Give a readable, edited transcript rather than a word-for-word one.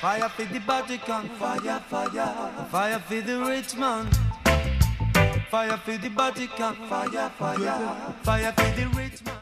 Fire for the Vatican, fire, fire. Fire for the rich man. Fire for the Vatican, fire, fire. Fire for the rich man.